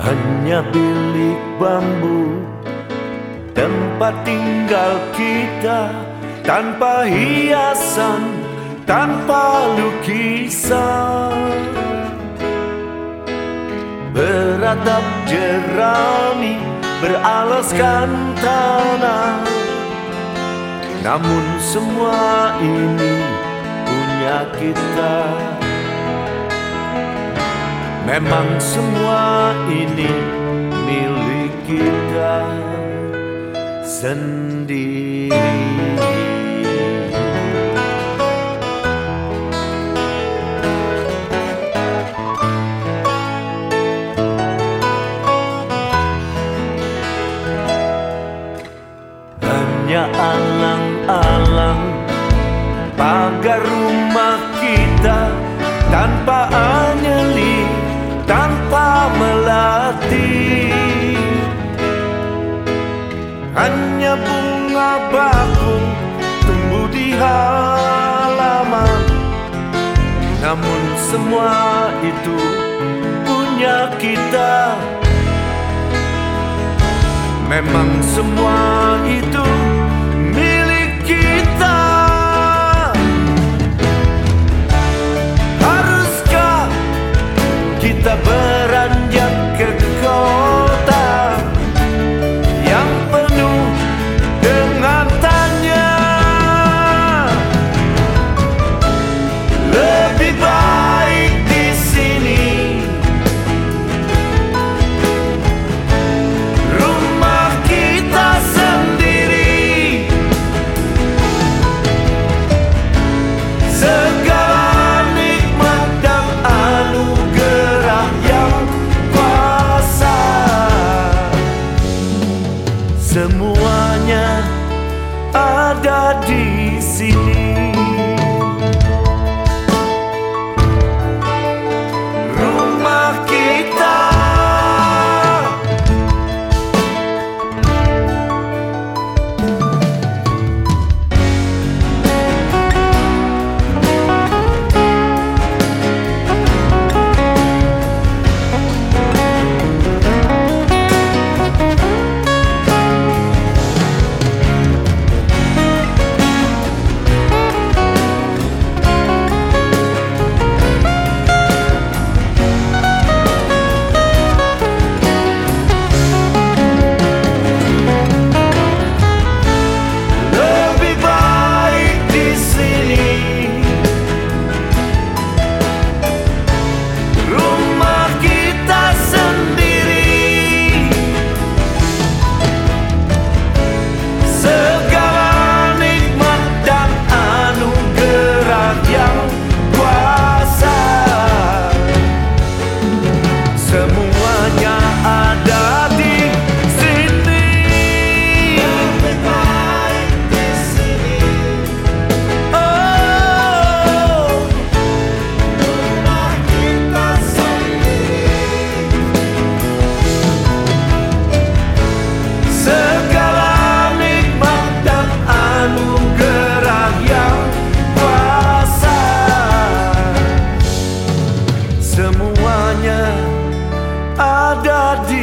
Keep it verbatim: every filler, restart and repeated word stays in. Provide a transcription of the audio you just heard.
Hanya bilik bambu, tempat tinggal kita, tanpa hiasan, tanpa lukisan. Beratap jerami, beralaskan tanah, namun semua ini punya kita. Memang semua ini milik kita sendiri. Hanya alang-alang pagar rumah kita, tanpa anyeli, tanpa melati. Hanya bunga bakung tumbuh di halaman, namun semua itu punya kita. Memang semua itu milik kita. Haruskah kita beranjak ke kota yang penuh dengan tanya? Lebih baik di sini, rumah kita sendiri. Segala nikmat dan anugerah yang kuasa, semuanya ada di sini. Rumah kita. Semuanya ada di sini. Lebih baik di sini. Oh, rumah kita sendiri. Segala nikmat dan anugerah yang kuasa, semuanya ada di